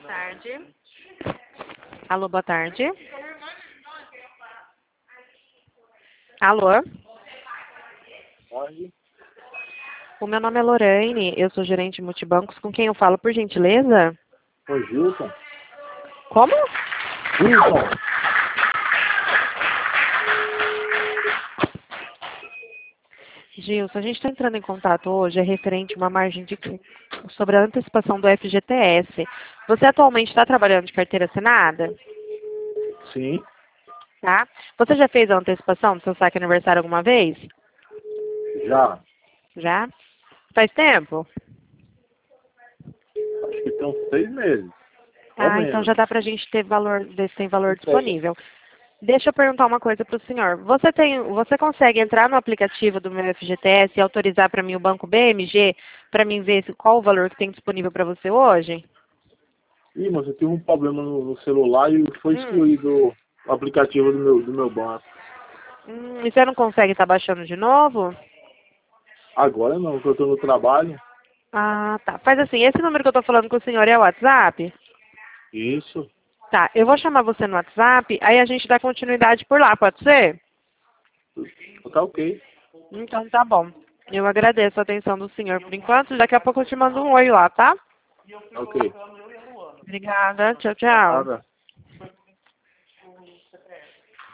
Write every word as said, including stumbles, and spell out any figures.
tarde. Alô, boa tarde. Alô? Pode? O meu nome é Lorraine, eu sou gerente de multibancos. Com quem eu falo, por gentileza? Ô, Gilson. Como? Gilson. Gilson, a gente está entrando em contato hoje, é referente a uma margem de sobre a antecipação do F G T S. Você atualmente está trabalhando de carteira assinada? Sim. Tá? Você já fez a antecipação do seu saque aniversário alguma vez? Já. Já? Faz tempo? Acho que tem uns seis meses. Ou Ah, então menos. já dá pra gente ter valor, ver se tem valor Não sei. disponível. Deixa eu perguntar uma coisa para o senhor. Você tem, você consegue entrar no aplicativo do meu F G T S e autorizar para mim o banco B M G para mim ver se, qual o valor que tem disponível para você hoje? Ih, mas eu tive um problema no, no celular e foi Hum. excluído o aplicativo do meu, do meu banco. Hum, e você não consegue estar baixando de novo? Agora não, porque eu tô no trabalho. Ah, tá. Faz assim, esse número que eu tô falando com o senhor é o WhatsApp? Isso. Tá, eu vou chamar você no WhatsApp, aí a gente dá continuidade por lá, pode ser? Tá ok. Então tá bom. Eu agradeço a atenção do senhor por enquanto. Daqui a pouco eu te mando um oi lá, tá? Ok. Obrigada. Tchau, tchau. Nada.